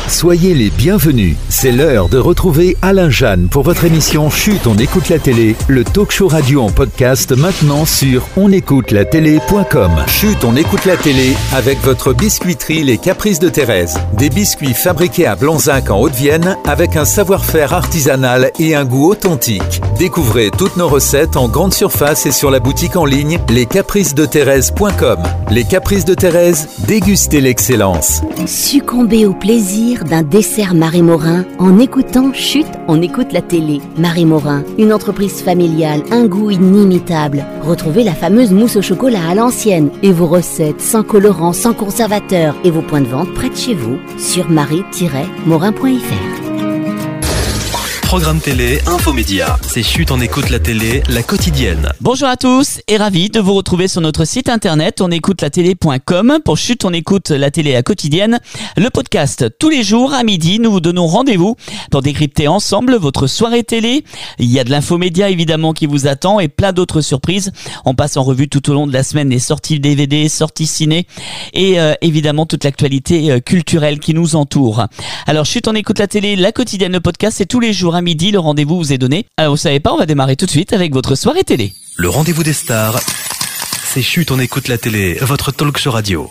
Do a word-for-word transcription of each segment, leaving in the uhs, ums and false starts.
Soyez les bienvenus. C'est l'heure de retrouver Alain Jeanne pour votre émission Chut, on écoute la télé, le talk show radio en podcast maintenant sur on écoute la télé point com. Chut, on écoute la télé avec votre biscuiterie Les Caprices de Thérèse. Des biscuits fabriqués à Blanzac en Haute-Vienne avec un savoir-faire artisanal et un goût authentique. Découvrez toutes nos recettes en grande surface et sur la boutique en ligne les caprices de thérèse point com. Les Caprices de Thérèse, dégustez l'excellence. Succombez au plaisir d'un dessert Marie Morin en écoutant Chut, on écoute la télé. Marie Morin, une entreprise familiale, un goût inimitable. Retrouvez la fameuse mousse au chocolat à l'ancienne et vos recettes sans colorant, sans conservateur et vos points de vente près de chez vous sur marie tiret morin point f r. Programme télé, infomédia. C'est Chut, on écoute la télé, la quotidienne. Bonjour à tous et ravi de vous retrouver sur notre site internet on écoute la télé point com pour Chut, on écoute la télé, la quotidienne. Le podcast, tous les jours à midi, nous vous donnons rendez-vous pour décrypter ensemble votre soirée télé. Il y a de l'infomédia évidemment qui vous attend et plein d'autres surprises. On passe en revue tout au long de la semaine les sorties D V D, sorties ciné et euh, évidemment toute l'actualité euh, culturelle qui nous entoure. Alors Chut, on écoute la télé, la quotidienne, le podcast, c'est tous les jours à midi, le rendez-vous vous est donné. Alors vous savez pas, on va démarrer tout de suite avec votre soirée télé. Le rendez-vous des stars, c'est Chut, on écoute la télé, votre talk show radio.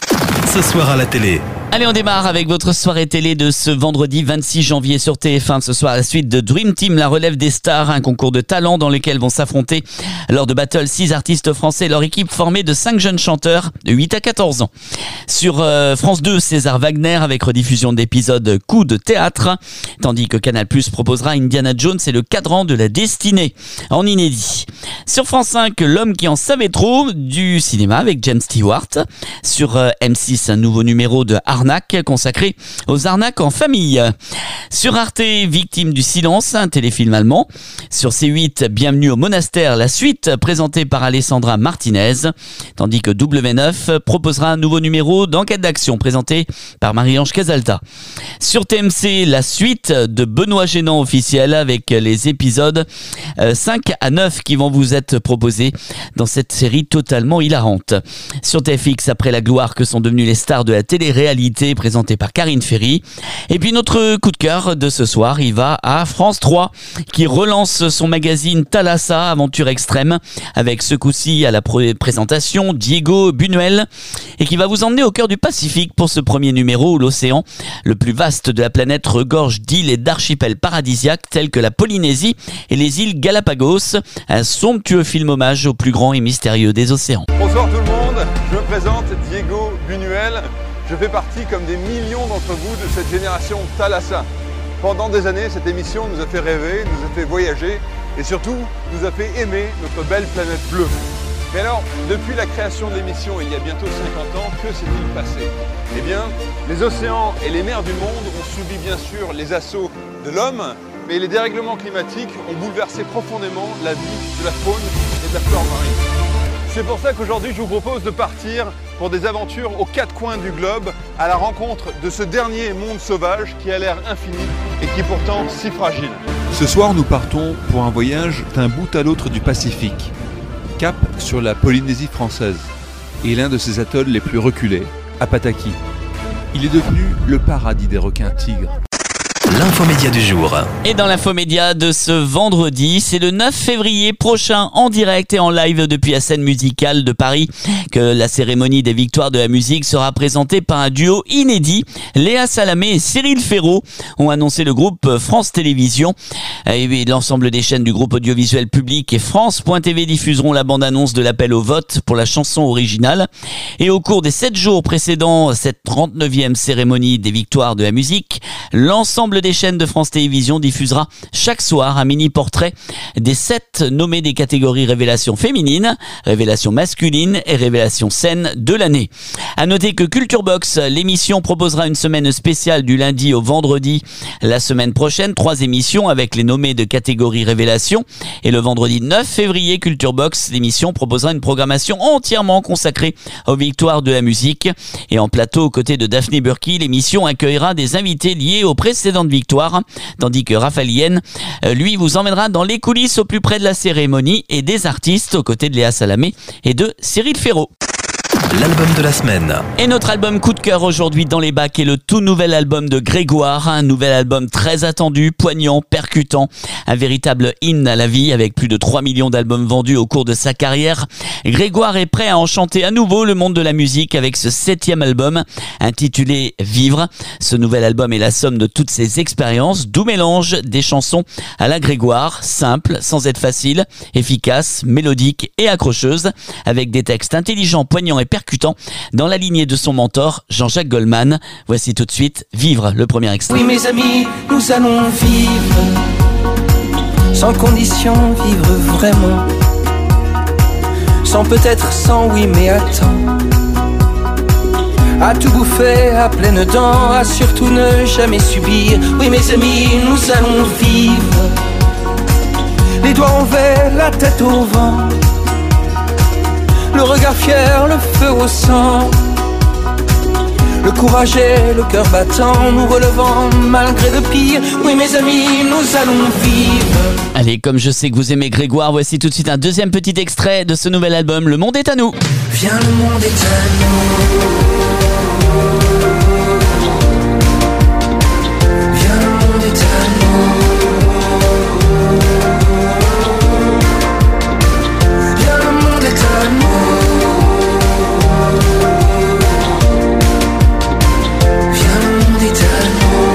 Ce soir à la télé. Allez, on démarre avec votre soirée télé de ce vendredi vingt-six janvier sur T F un. Ce soir, la suite de Dream Team, la relève des stars, un concours de talent dans lequel vont s'affronter lors de battle six artistes français et leur équipe formée de cinq jeunes chanteurs de huit à quatorze ans. Sur euh, France deux, César Wagner avec rediffusion d'épisodes Coup de théâtre, tandis que Canal plus proposera Indiana Jones et le cadran de la destinée en inédit. Sur France cinq, L'homme qui en savait trop, du cinéma avec James Stewart. Sur euh, M six, un nouveau numéro de Arnaque consacré aux arnaques en famille. Sur Arte, Victime du silence, un téléfilm allemand. Sur C huit, Bienvenue au monastère, la suite présentée par Alessandra Martinez, tandis que W neuf proposera un nouveau numéro d'Enquête d'action présenté par Marie-Ange Casalta. Sur T M C, la suite de Benoît Génant officiel avec les épisodes cinq à neuf qui vont vous être proposés dans cette série totalement hilarante. Sur T F X, après la gloire que sont devenues les stars de la télé-réalité présentée par Karine Ferry. Et puis notre coup de cœur de ce soir, il va à France trois qui relance son magazine Thalassa, aventure extrême, avec ce coup-ci à la pr- présentation Diego Buñuel et qui va vous emmener au cœur du Pacifique pour ce premier numéro où l'océan, le plus vaste de la planète, regorge d'îles et d'archipels paradisiaques tels que la Polynésie et les îles Galapagos, un somptueux film hommage au plus grand et mystérieux des océans. Bonsoir tout le monde, je me présente Diego Buñuel. Je fais partie, comme des millions d'entre vous, de cette génération Thalassa. Pendant des années, cette émission nous a fait rêver, nous a fait voyager et surtout nous a fait aimer notre belle planète bleue. Mais alors, depuis la création de l'émission il y a bientôt cinquante ans, que s'est-il passé? Eh bien, les océans et les mers du monde ont subi bien sûr les assauts de l'homme, mais les dérèglements climatiques ont bouleversé profondément la vie de la faune et de la flore marine. C'est pour ça qu'aujourd'hui, je vous propose de partir pour des aventures aux quatre coins du globe, à la rencontre de ce dernier monde sauvage qui a l'air infini et qui est pourtant si fragile. Ce soir, nous partons pour un voyage d'un bout à l'autre du Pacifique. Cap sur la Polynésie française et l'un de ses atolls les plus reculés, Apataki. Il est devenu le paradis des requins-tigres. L'infomédia du jour. Et dans l'infomédia de ce vendredi, c'est le neuf février prochain en direct et en live depuis la scène musicale de Paris que la cérémonie des victoires de la musique sera présentée par un duo inédit. Léa Salamé et Cyril Ferraud ont annoncé le groupe France Télévisions. Et l'ensemble des chaînes du groupe audiovisuel public et France point T V diffuseront la bande-annonce de l'appel au vote pour la chanson originale. Et au cours des sept jours précédant cette trente-neuvième cérémonie des victoires de la musique, l'ensemble des chaînes de France Télévisions diffusera chaque soir un mini-portrait des sept nommés des catégories révélation féminine, révélation masculine et révélation scène de l'année. À noter que Culture Box, l'émission proposera une semaine spéciale du lundi au vendredi la semaine prochaine, trois émissions avec les nommés de catégorie révélation. Et le vendredi neuf février, Culture Box, l'émission proposera une programmation entièrement consacrée aux victoires de la musique. Et en plateau, aux côtés de Daphné Burki, l'émission accueillera des invités liés aux précédentes victoires, tandis que Raphaël Yen, lui, vous emmènera dans les coulisses au plus près de la cérémonie et des artistes aux côtés de Léa Salamé et de Cyril Ferraud. l'album de la semaine. Et notre album coup de cœur aujourd'hui dans les bacs est le tout nouvel album de Grégoire, un nouvel album très attendu, poignant, percutant, un véritable hymne à la vie avec plus de trois millions d'albums vendus au cours de sa carrière. Grégoire est prêt à enchanter à nouveau le monde de la musique avec ce septième album intitulé Vivre. Ce nouvel album est la somme de toutes ses expériences, doux mélange des chansons à la Grégoire, simple, sans être facile, efficace, mélodique et accrocheuse, avec des textes intelligents, poignants et percutants dans la lignée de son mentor Jean-Jacques Goldman. Voici tout de suite Vivre, le premier extrait. Oui mes amis, nous allons vivre, sans condition, vivre vraiment, sans peut-être, sans oui mais attends, à tout bouffer à pleines dents, à surtout ne jamais subir. Oui mes amis, nous allons vivre, les doigts en verre, la tête au vent, le regard fier, le feu au sang, le courage et le cœur battant, nous relevant malgré le pire. Oui mes amis, nous allons vivre. Allez, comme je sais que vous aimez Grégoire, voici tout de suite un deuxième petit extrait de ce nouvel album, Le Monde est à nous. Viens, le monde est à nous. Viens, le monde est à nous. Viens, le monde est à nous. Viens, le monde est à nous.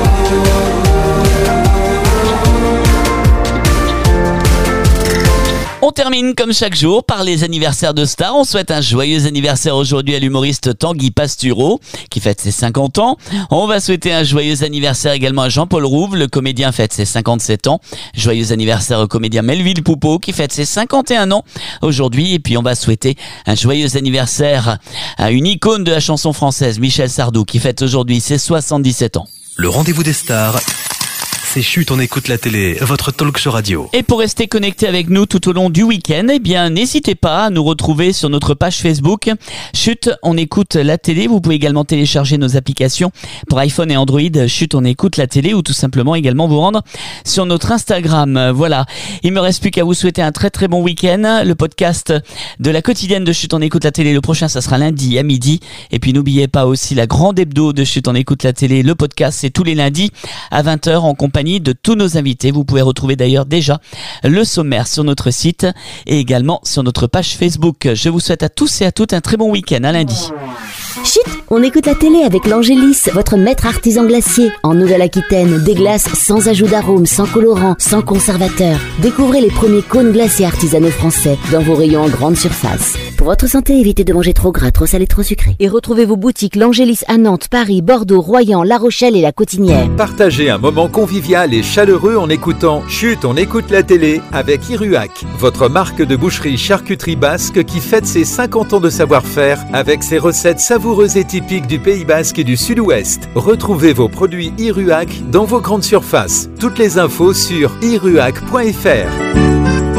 On termine comme chaque jour par les anniversaires de stars. On souhaite un joyeux anniversaire aujourd'hui à l'humoriste Tanguy Pastureau qui fête ses cinquante ans. On va souhaiter un joyeux anniversaire également à Jean-Paul Rouve, le comédien fête ses cinquante-sept ans. Joyeux anniversaire au comédien Melville Poupeau qui fête ses cinquante et un ans aujourd'hui. Et puis on va souhaiter un joyeux anniversaire à une icône de la chanson française, Michel Sardou, qui fête aujourd'hui ses soixante-dix-sept ans. Le rendez-vous des stars, c'est Chut, on écoute la télé, votre talk show radio. Et pour rester connecté avec nous tout au long du week-end, eh bien, n'hésitez pas à nous retrouver sur notre page Facebook. Chut, on écoute la télé. Vous pouvez également télécharger nos applications pour iPhone et Android. Chut, on écoute la télé, ou tout simplement également vous rendre sur notre Instagram. Voilà. Il me reste plus qu'à vous souhaiter un très très bon week-end. Le podcast de la quotidienne de Chut, on écoute la télé. Le prochain, ça sera lundi à midi. Et puis n'oubliez pas aussi la grande hebdo de Chut, on écoute la télé. Le podcast, c'est tous les lundis à vingt heures en compagnie de tous nos invités. Vous pouvez retrouver d'ailleurs déjà le sommaire sur notre site et également sur notre page Facebook. Je vous souhaite à tous et à toutes un très bon week-end. À lundi. Chut, on écoute la télé avec l'Angélis, votre maître artisan glacier. En Nouvelle-Aquitaine, des glaces sans ajout d'arôme, sans colorant, sans conservateur. Découvrez les premiers cônes glacés artisanaux français dans vos rayons en grande surface. Pour votre santé, évitez de manger trop gras, trop salé, trop sucré. Et retrouvez vos boutiques l'Angélis à Nantes, Paris, Bordeaux, Royan, La Rochelle et La Cotinière. Partagez un moment convivial et chaleureux en écoutant Chut, on écoute la télé avec Iruac, votre marque de boucherie charcuterie basque qui fête ses cinquante ans de savoir-faire avec ses recettes savoureuses et typiques du Pays Basque et du Sud-Ouest. Retrouvez vos produits Iruac dans vos grandes surfaces. Toutes les infos sur iruac point f r.